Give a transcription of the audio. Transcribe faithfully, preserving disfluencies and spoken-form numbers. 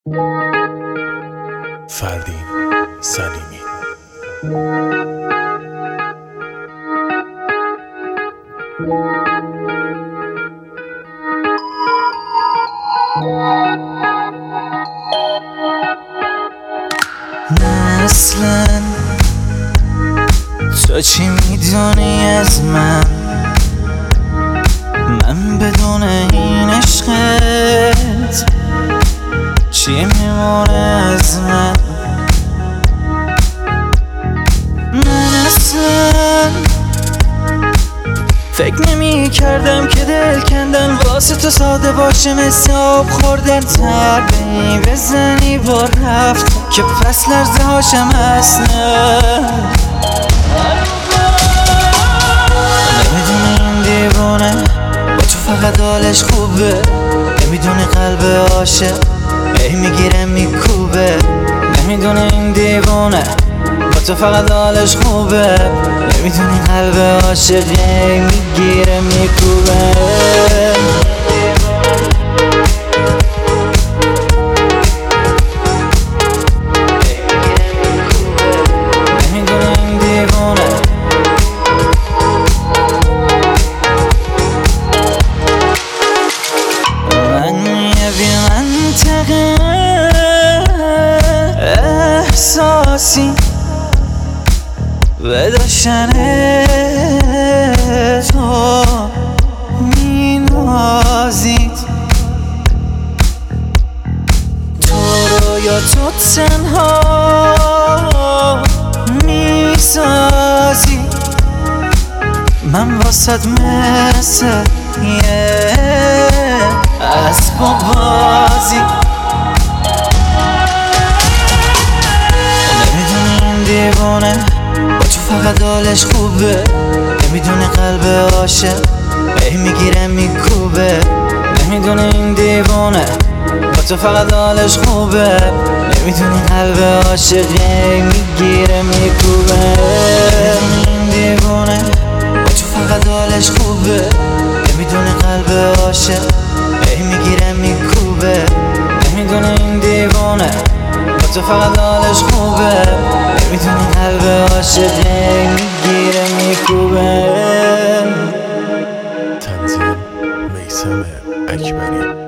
فردین سلیمی. نه اصلا تو چی میدونی از من؟ من بدون این عشقت چی میمونه از من؟ من اصلا فکر نمی کردم که دل کندن واسه تو ساده باشه، مثل آب خوردن تبی بزنی با رفت که پس لرزه هاشم اصلا. نمیدونی این دیوانه با تو فقط حالش خوبه، نمیدونی قلب عاشق ای میگیره میکوبه. نمیدونی این دیوانه با تو فقط حالش خوبه، نمیدونی قلب عاشق ای میگیره میکوبه. احساسی به داشتن تو می نازید، تو رو یا تو تنها می سازی، من واسد مثل یه اسباب بازی. دیوانه با تو فقط حالش خوبه، نمیدونه قلب عاشق ای میگیره میکوبه. نمیدونه این دیوانه با تو فقط حالش خوبه، نمیدونه قلب عاشق ای میگیره میکوبه. این دیوانه با تو فقط حالش خوبه، نمیدونه قلب عاشق ای میگیره میکوبه. نمیدونه این دیوانه با تو فقط حالش خوبه، نمیدونی قلب عاشق میگیره میکوبه. تنظیم میثم اکبری.